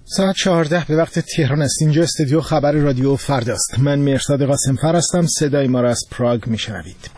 ساعت 14 به وقت تهران است. اینجا استودیو خبر رادیو فرداست. من مهرداد قاسم‌فر هستم. صدای ما را از پراگ میشنوید.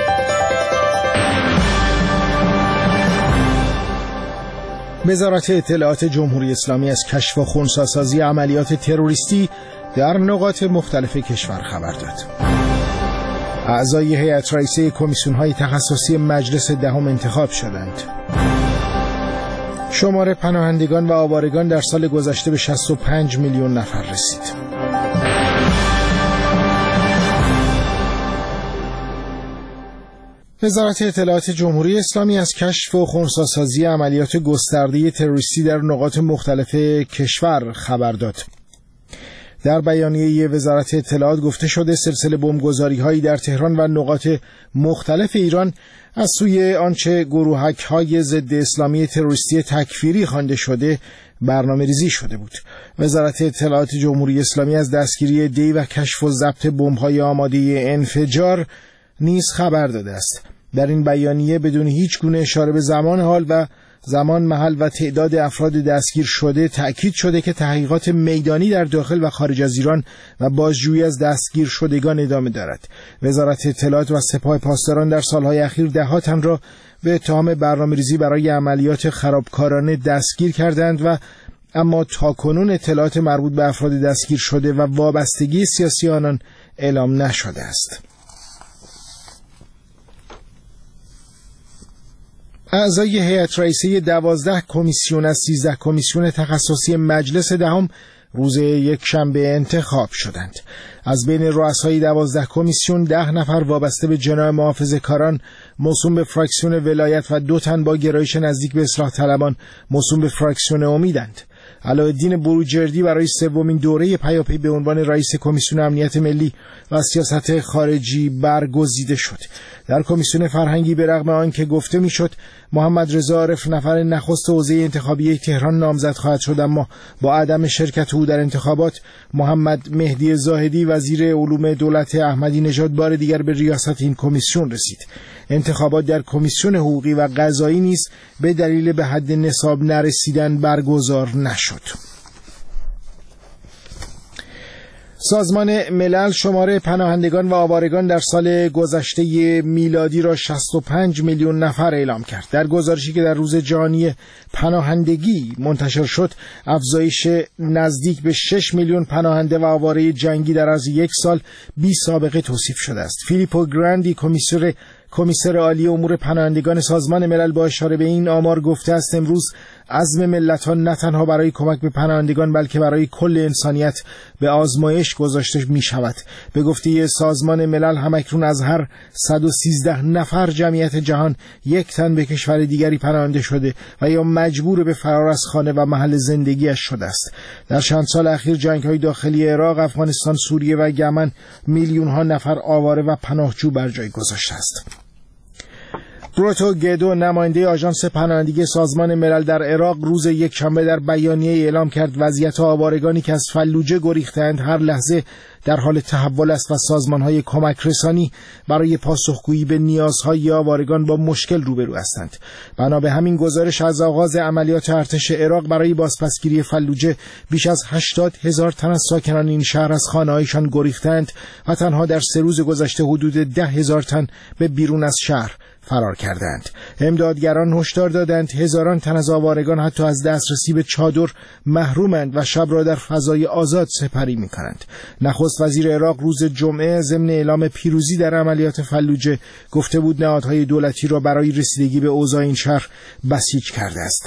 وزارت اطلاعات جمهوری اسلامی از کشف و خنثی‌سازی عملیات تروریستی در نقاط مختلف کشور خبر داد. اعضای هیئت رئیسه کمیسیون‌های تخصصی مجلس دهم انتخاب شدند. شمار پناهندگان و آوارگان در سال گذشته به 65 میلیون نفر رسید. وزارت اطلاعات جمهوری اسلامی از کشف و خنثی‌سازی عملیات گسترده تروریستی در نقاط مختلف کشور خبر داد. در بیانیه وزارت اطلاعات گفته شده سلسله بمبگذاری‌هایی در تهران و نقاط مختلف ایران از سوی آنچه گروهک‌های ضد اسلامی تروریستی تکفیری خوانده شده برنامه‌ریزی شده بود. وزارت اطلاعات جمهوری اسلامی از دستگیری عده‌ای و کشف و ضبط بمب‌های آماده انفجار نیز خبر داده است. در این بیانیه بدون هیچ گونه اشاره به زمان، محل و تعداد افراد دستگیر شده تأکید شده که تحقیقات میدانی در داخل و خارج از ایران و بازجویی از دستگیر شدگان ادامه دارد. وزارت اطلاعات و سپاه پاسداران در سالهای اخیر ده‌ها تن را به اتهام برنامه‌ریزی برای عملیات خرابکارانه دستگیر کردند و اما تاکنون اطلاعات مربوط به افراد دستگیر شده و وابستگی سیاسی آنان اعلام نشده است. اعضای هیئت رئیسه 12 کمیسیون از 13 کمیسیون تخصصی مجلس دهم روز یکشنبه انتخاب شدند. از بین رؤسای 12 کمیسیون 10 نفر وابسته به جناح محافظه‌کاران موسوم به فراکسیون ولایت و 2 تن با گرایش نزدیک به اصلاح طلبان موسوم به فراکسیون امیدند. علاءالدین بروجردی برای سومین دوره پیاپی به عنوان رئیس کمیسیون امنیت ملی و سیاست خارجی برگزیده شد. در کمیسیون فرهنگی به رغم آنکه گفته میشد محمد رضا عارف نفر نخست حوزه انتخابی تهران نامزد خواهد شد، اما با عدم شرکت او در انتخابات محمد مهدی زاهدی وزیر علوم دولت احمدی نژاد بار دیگر به ریاست این کمیسیون رسید. انتخابات در کمیسیون حقوقی و قضایی نیز به دلیل به حد نصاب نرسیدن برگزار نشد. سازمان ملل شماره پناهندگان و آوارگان در سال گذشته میلادی را 65 میلیون نفر اعلام کرد. در گزارشی که در روز جهانی پناهندگی منتشر شد، افزایش نزدیک به 6 میلیون پناهنده و آواره جنگی در از یک سال بی سابقه توصیف شده است. فیلیپو گراندی کمیسر عالی امور پناهندگان سازمان ملل با اشاره به این آمار گفته است امروز عزم ملت‌ها نه تنها برای کمک به پناهندگان بلکه برای کل انسانیت به آزمایش گذاشته می شود. به گفته سازمان ملل همکنون از هر 113 نفر جمعیت جهان 1 تن به کشور دیگری پناهنده شده و یا مجبور به فرار از خانه و محل زندگیش شده است. در چند سال اخیر جنگ‌های داخلی عراق، افغانستان، سوریه و یمن میلیون‌ها نفر آواره و پناهجو بر جای گذاشته است. روبرتو گدو نماینده آژانس پناهندگی سازمان ملل در عراق روز یکشنبه در بیانیه اعلام کرد وضعیت آوارگانی که از فلوجه گریختند هر لحظه در حال تحول است و سازمان‌های کمک رسانی برای پاسخگویی به نیازهای آوارگان با مشکل روبرو هستند. بنا به همین گزارش از آغاز عملیات ارتش عراق برای بازپسگیری فلوجه بیش از 80,000 تن از ساکنان این شهر از خانه‌هایشان گریختند و تنها در 3 روز گذشته حدود 10,000 تن به بیرون از شهر فرار کردند. امدادگران هشدار دادند هزاران تن از آوارگان حتی از دسترسی به چادر محرومند و شب را در فضای آزاد سپری می‌کنند. نخست وزیر عراق روز جمعه ضمن اعلام پیروزی در عملیات فلوجه گفته بود نهادهای دولتی را برای رسیدگی به اوضاع این شهر بسیج کرده است.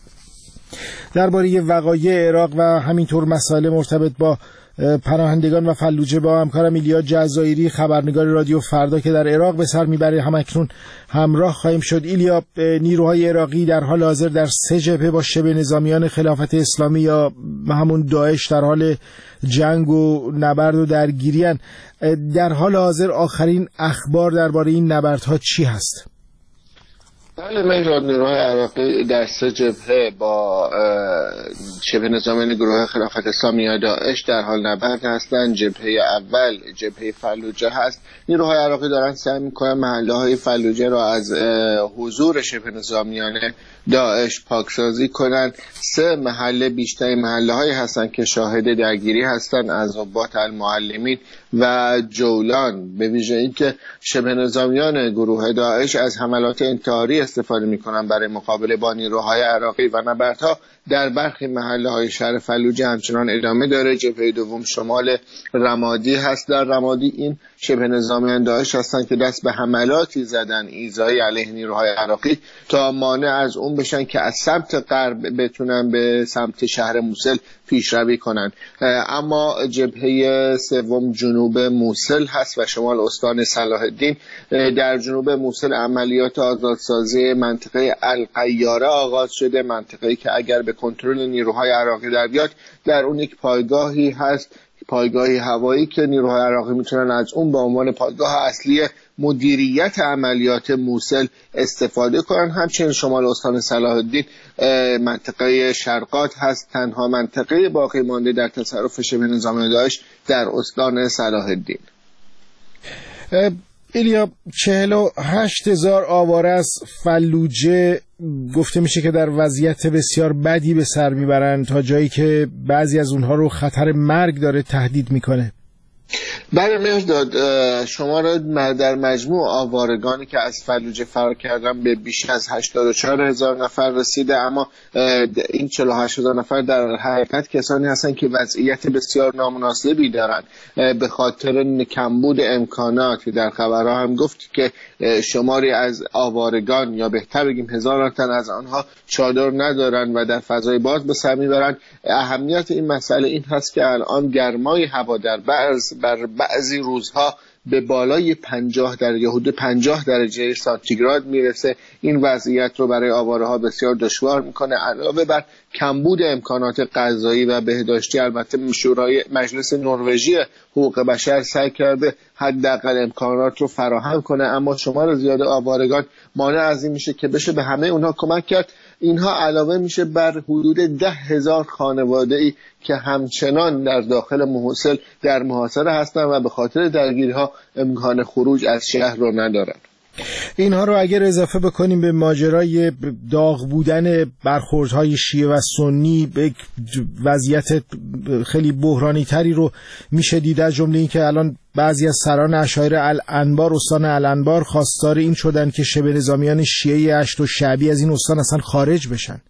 درباره وقایع عراق و همینطور مسائل مرتبط با پناهندگان و فلوجه با همکارم ایلیا جزایری خبرنگار رادیو فردا که در عراق به سر میبره همکنون همراه خواهیم شد. ایلیا، نیروهای عراقی در حال حاضر در 3 جبهه با شبه نظامیان خلافت اسلامی یا همون داعش در حال جنگ و نبرد و درگیری‌اند. در حال حاضر آخرین اخبار درباره این نبردها چی هست؟ بله مهراد، نیروهای عراقی در 3 جبهه با شبه نظامیان گروه خلافت اسلامی یا داعش در حال نبرد هستند. جبهه اول جبهه فلوجه هست. نیروهای عراقی دارن سعی میکنن محله‌های فلوجه را از حضور شبه نظامیان داعش پاکسازی کنند. 3 محله بیشتر محله‌هایی هستند که شاهد درگیری هستند از ضباط المعلمین و جولان، به ویژه اینکه شبه نظامیان گروه داعش از حملات انتحاری استفاده میکنن برای مقابله با نیروهای عراقی و نبردها در برخی محله‌های شهر فلوجه همچنان ادامه داره. جبهه دوم شمال رمادی هست. در رمادی این شبه نظامیان داعش هستن که دست به حملاتی زدن ایذایی علیه نیروهای عراقی تا مانع از اون بشن که از سمت غرب بتونن به سمت شهر موصل پیشروی کنن. اما جبهه سوم جنوب موصل هست و شمال استان صلاح الدین. در جنوب موصل عملیات آزادسازی منطقه القیاره آغاز شده، منطقه‌ای که اگر به کنترل نیروهای عراقی در بیاد، در اون یک پایگاهی هست، پایگاهی هوایی که نیروهای عراقی میتونن از اون به عنوان پایگاه اصلی مدیریت عملیات موصل استفاده کنن. همچنین شمال استان صلاح الدین منطقه شرقات هست، تنها منطقه باقی مانده در تصرف شبه نظامیان داعش در استان صلاح الدین. ایلیا، 48,000 آواره از فلوجه گفته میشه که در وضعیت بسیار بدی به سر میبرن، تا جایی که بعضی از اونها رو خطر مرگ داره تهدید میکنه. بله مهرداد، شما را در مجموع آوارگانی که از فلوجه فرار کردن به بیش از 84,000 نفر رسیده، اما این 48,000 نفر در حقیقت کسانی هستند که وضعیت بسیار نامناسبی دارند به خاطر کمبود امکانات. در خبرها هم گفت که شماری از آوارگان، یا بهتر بگیم هزاران تن از آنها، چادر ندارند و در فضای باز به سر میبرند. اهمیت این مسئله این هست که الان گرمای هوا در بعضی روزها به بالای 50 درجه، حدود 50 درجه سانتیگراد میرسه. این وضعیت رو برای آواره‌ها بسیار دشوار میکنه. علاوه بر کمبود امکانات غذایی و بهداشتی، البته شورای مجلس نروژی حقوق بشر سعی کرده حداقل امکانات رو فراهم کنه، اما شمار زیاد آوارگان مانع از این میشه که بشه به همه اونها کمک کرد. اینها علاوه میشه بر حدود 10,000 خانواده‌ای که همچنان در داخل موصل در محاصره هستند و به خاطر درگیری‌ها امکان خروج از شهر رو ندارند. اینها رو اگر اضافه بکنیم به ماجرای داغ بودن برخوردهای شیعه و سنی، به وضعیت خیلی بحرانی تری رو میشه دید، از جمله این که الان بعضی از سران عشایر الانبار، استان الانبار، خواستار این شدن که شبه نظامیان شیعه هشت و شعبی از این استان اصلا خارج بشن.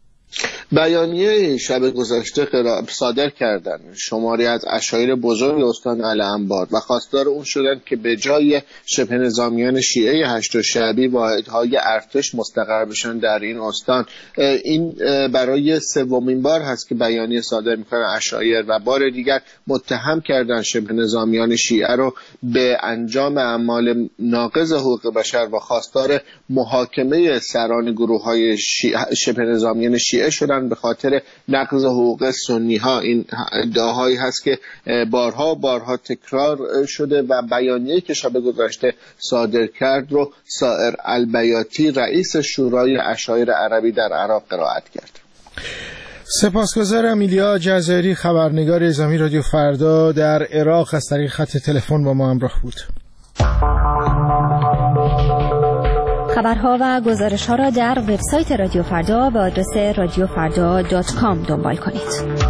بیانیه شب گذشته صادر کردن شماری از عشایر بزرگ استان الانبار و خواستار اون شدن که به جای شبه نظامیان شیعه هشت و شعبی واحدهای ارتش مستقر بشن در این استان. این برای سومین بار هست که بیانیه صادر میکنن عشایر و بار دیگر متهم کردن شبه نظامیان شیعه رو به انجام اعمال ناقض حقوق بشر و خواستار محاکمه سران گروه‌های شبه نظامیان شیعه شدن به خاطر نقض حقوق سنی ها. این ادعاهایی هست که بارها تکرار شده و بیانیه‌ای که شب گذشته صادر کرد رو سائر البیاتی، رئیس شورای عشایر عربی در عراق، قرائت کرد. سپاسگزارم. ایلیا جزایری، خبرنگار اعزامی رادیو فردا در عراق، از طریق خط تلفن با ما همراه بود. خبرها و گزارش‌ها را در وبسایت رادیو فردا به آدرس radiofarda.com دنبال کنید.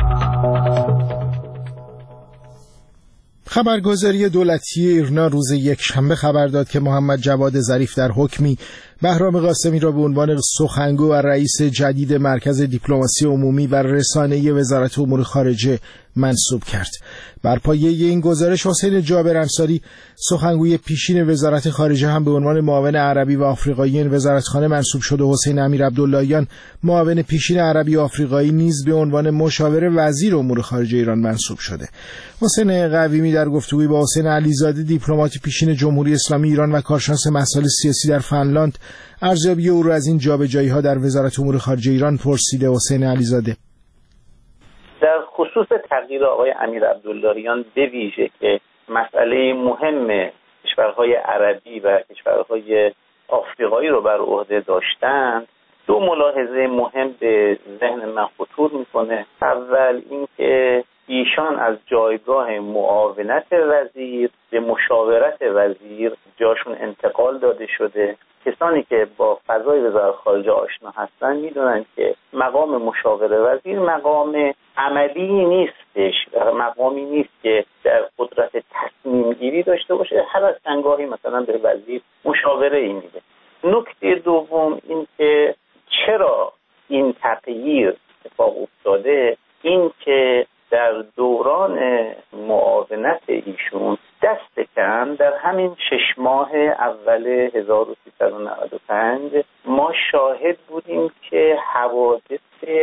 خبرگزاری دولتی ایرنا روز یکشنبه خبر داد که محمد جواد ظریف در حکمی بهرام قاسمی را به عنوان سخنگو و رئیس جدید مرکز دیپلماسی عمومی و رسانه‌ای وزارت امور خارجه منصوب کرد. بر پایه این گزارش حسین جابر انصاری، سخنگوی پیشین وزارت خارجه، هم به عنوان معاون عربی و آفریقایی این وزارتخانه منصوب شد و حسین امیر عبداللهیان، معاون پیشین عربی و آفریقایی، نیز به عنوان مشاور وزیر امور خارجه ایران منصوب شده. حسین قویمی در گفتگوی با حسین علیزاده، دیپلمات پیشین جمهوری اسلامی ایران و کارشناس مسائل سیاسی در فنلاند، ارزیابی او را از این جابجایی‌ها در وزارت امور خارجه ایران پرسیده. حسین علیزاده: در خصوص تغییر آقای امیر عبداللهیان به ویژه که مسئله مهم کشورهای عربی و کشورهای آفریقایی رو بر عهده داشتند، دو ملاحظه مهم به ذهن من خطور میکنه. اول اینکه ایشان از جایگاه معاونت وزیر به مشاورت وزیر جاشون انتقال داده شده. کسانی که با فضای وزارت خارجه آشنا هستن میدونن که مقام مشاور وزیر مقام عملی نیستش، مقامی نیست که در قدرت تصمیم گیری داشته باشه. هر از چندگاهی مثلا به وزیر مشاوره ای میده. نکته دوم این که چرا این تغییر اتفاق افتاده، این که در دوران معاونت ایشون دست کم در همین 6 ماه اول 1395 ما شاهد بودیم که حوادث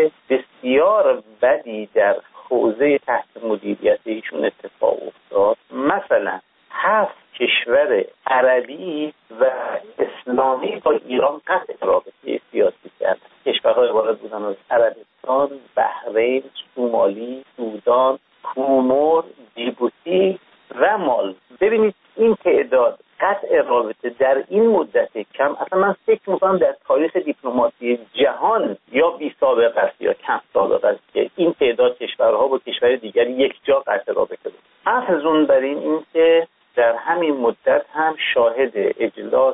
بسیار بدی در حوزه تحت مدیریت ایشون اتفاق افتاد. مثلا 7 کشور عربی و اسلامی با ایران قطع رابطه سیاسی کردند. کشورهای عبارت بودن از عربستان، بحرین، سومالی، سودان، کومور، جیبوتی و مال. ببینید این تعداد قطع رابطه در این مدت کم، اصلا من فکر می‌کنم در تاریخ دیپلماسی جهان یا بی سابقه است یا کم سابقه است که این تعداد کشورها با کشور دیگری یک جا قطع رابطه بود. افزون بر این که در همین مدت هم شاهد اجلاس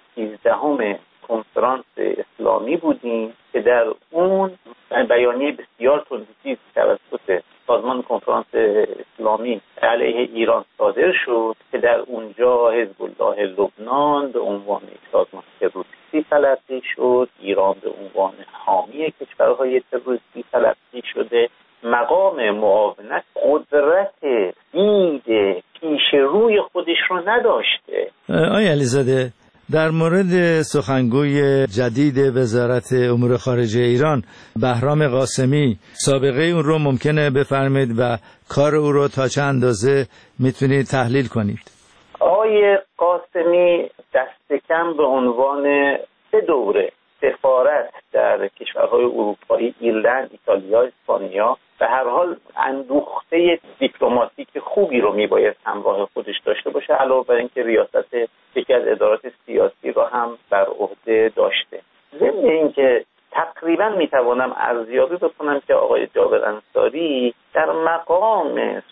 13ام کنفرانس اسلامی بودیم که در اون بیانیه بسیار تندروی توسط سازمان کنفرانس اسلامی علیه ایران صادر شد که در اونجا حزب الله لبنان به عنوان سازمان تروریستی تلقی شد، ایران به عنوان حامی کشورهای تروریستی تلقی شده. مقام معاونت قدرت دید پیش روی خودش رو نداشته. آقای علیزاده، در مورد سخنگوی جدید وزارت امور خارجه ایران بهرام قاسمی، سابقه اون رو ممکنه بفرمایید و کار او رو تا چه اندازه میتونید تحلیل کنید؟ آقای قاسمی دست کم به عنوان 3 دوره سفارت در کشورهای اروپایی، ایرلند، ایتالیا، اسپانیا، به هر حال اندوخته دیپلماتیک خوبی رو میباید همراه خودش داشته باشه، علاوه بر اینکه ریاست یکی از ادارات سیاسی رو هم بر عهده داشته. ضمن اینکه تقریبا میتوانم ارزیابی بکنم که آقای جابر انصاری در مقام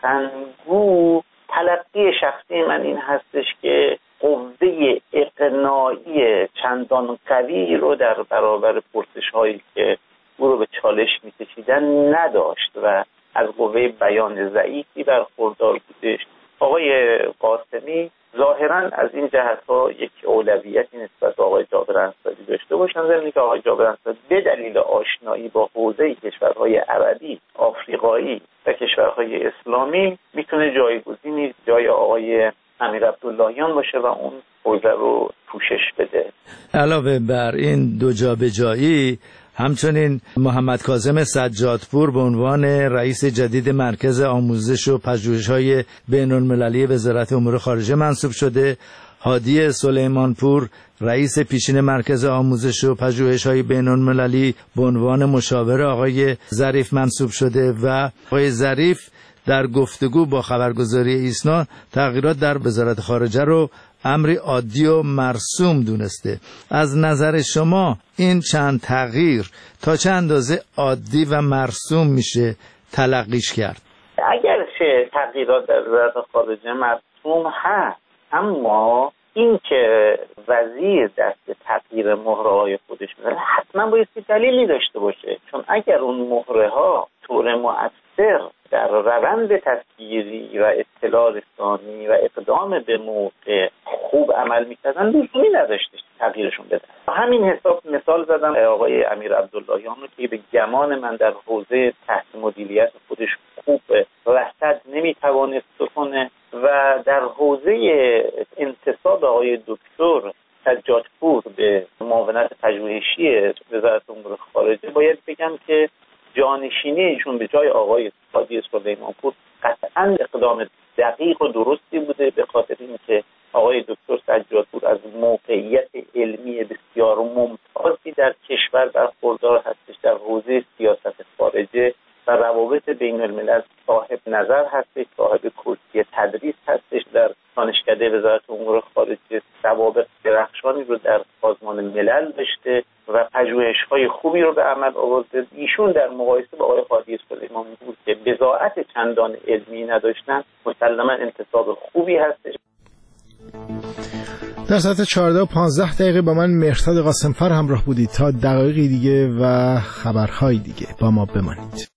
سخنگو تلقی شخصی من این هستش که قوه اقناعی چندان قوی رو در برابر پرسش‌هایی که او رو به چالش می‌کشیدن نداشت و از قوه بیان ضعیفی برخوردار بودش. آقای قاسمی ظاهراً از این جهت‌ها یک اولویتی نسبت به آقای جابر انصاری داشته باشن، زمینی که آقای جابر انصاری به دلیل آشنایی با حوزه کشورهای عربی، آفریقایی و کشورهای اسلامی میتونه جایگزینی جای آقای امیر عبداللهیان باشه و اون حوزه رو پوشش بده. علاوه بر این دو جابجایی، همچنین محمد کاظم سجادپور به عنوان رئیس جدید مرکز آموزش و پژوهش‌های بین‌المللی وزارت امور خارجه منصوب شده. هادی سلیمانپور رئیس پیشین مرکز آموزش و پژوهش‌های بین‌المللی به عنوان مشاور آقای ظریف منصوب شده و آقای ظریف در گفتگو با خبرگزاری ایسنا تغییرات در وزارت خارجه رو امری عادی و مرسوم دونسته. از نظر شما این چند تغییر تا چه اندازه عادی و مرسوم میشه تلقیش کرد؟ اگرچه تغییرات در وزارت خارجه مرسوم هست، اما این که وزیر دست تغییر مهره‌های خودش می‌ذاره حتما باید دلیلی داشته باشه، چون اگر اون مهره‌ها طور مؤثر در روند تصویری و اطلاع رسانی و اقدام به موقع خوب عمل می‌کردن، لزومی نداشته تغییرشون بدن. همین حساب مثال زدم آقای امیر عبداللهیان رو که به گمان من در حوزه تحت مدیریت خودش خوب رصد نمی‌توانست بکنه و در حوزه انتصاب آقای دکتر سجادپور به معاونت پژوهشی وزارت امور خارجه باید بگم که جانشینی ایشون به جای آقای هادی سلیمانپور قطعاً اقدام دقیق و درستی بوده، به خاطر اینکه آقای دکتر سجادپور از موقعیت علمی بسیار ممتازی در کشور برخوردار هستش، در حوزه سیاست خارجه و روابط بین الملل صاحب نظر هستش، صاحب کرسی تدریس هستش در دانشکده وزارت امور خارجه، سوابق درخشانی رو در سازمان ملل داشته و پژوهش‌های خوبی رو به عمل آورده. ایشون در مقایسه با آقای هادی سلیمانی بود که بضاعت چندان علمی نداشتن، مسلماً انتصاب خوبی هستش. در ساعت 14:15 با من مهرداد قاسمفر همراه بودید. تا دقایقی دیگه و خبرهای دیگه با ما بمانید.